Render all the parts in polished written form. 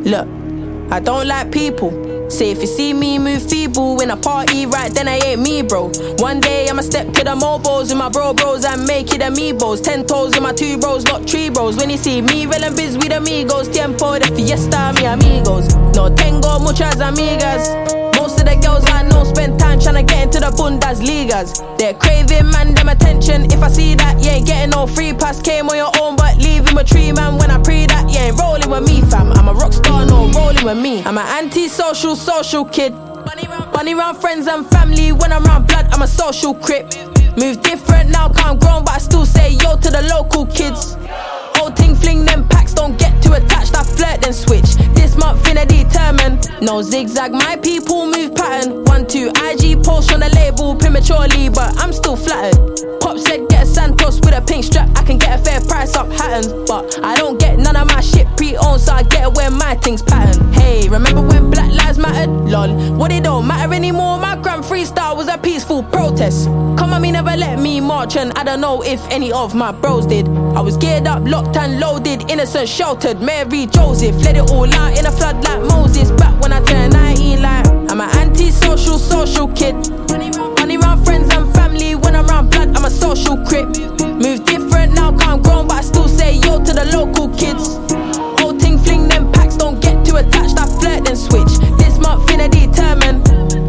Look, I don't like people. Say if you see me move feeble in a party, right then I ain't me, bro. One day I'ma step to the mobiles with my bros and make it amigos. 10 toes with my 2 bros, not 3 bros. When you see me reeling biz with amigos, tiempo de fiesta, mi amigos. No tengo muchas amigas. Most of the girls I know spend time tryna get into the Bundesligas. They're craving man them attention. If I see that, you ain't getting no free pass. Came on your own but leaving a tree, man. When I pre that, you ain't rolling with me, fam. I'm a rock star, no rolling with me. I'm an anti-social, social kid. Bunny round friends and family. When I'm round blood, I'm a social crip. Move different now, cause I'm grown, but I still say yo to the local kids. Old ting fling them packs, don't get too attached, I flirt then switch. This month finna determine. No zigzag, my people move pattern. 1, 2, IG post on the label prematurely, but I'm still flattered. Pop said get a Santos with a pink strap, I can get a fair price up Hattons. But I don't get none of my shit pre-owned, so I get to wear my things pattern. Hey, remember when Black Lives Mattered? Lol, what it don't matter anymore, my grand freestyle was a peaceful protest. Come on, me never let me march, and I don't know if any of my bros did. I was geared up, locked and loaded, innocent sheltered, Mary Joseph. Let it all out in a flood like Moses. Back when I turned 19 like I'm an anti-social, social kid. Money round friends and family. When I'm round blood, I'm a social crip. Move different now, cause I'm grown, but I still say yo to the local kids. Old ting fling them packs, don't get too attached, I flirt then switch. This month finna determine.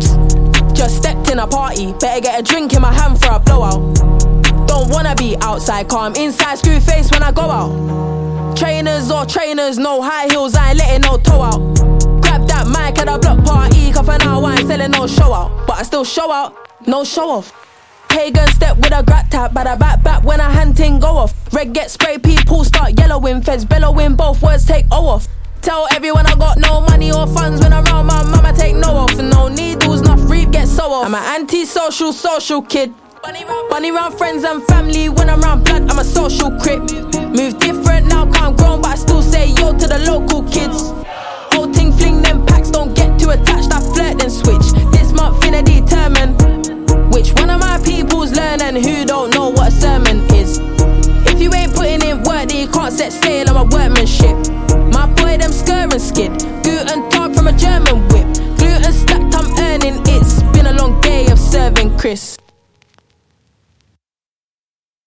Just stepped in a party, better get a drink in my hand for a blowout. Don't wanna be outside, calm inside, screw face when I go out. Trainers or trainers, no high heels, I ain't letting no toe out. Grab that mic at a block party, cause for now I ain't selling no show out. But I still show out, no show off. Pagan step with a grat tap, but I back when a hand ting go off. Red get spray, people start yellowing, feds bellowing, both words take O off. Tell everyone I got no money or funds. When around my mum I take no off. And no needles, enough reap, get so off. I'm an anti-social, social kid. Bunny round friends and family. When I'm round blood, I'm a social crip. Move different now, cause I'm grown, but I still say yo to the local kids. Old ting fling them packs, don't get too attached, I flirt then switch. This month finna determine which one of my people's learn and who don't know what a sermon is. If you ain't putting in work, then you can't set sail on my workmanship.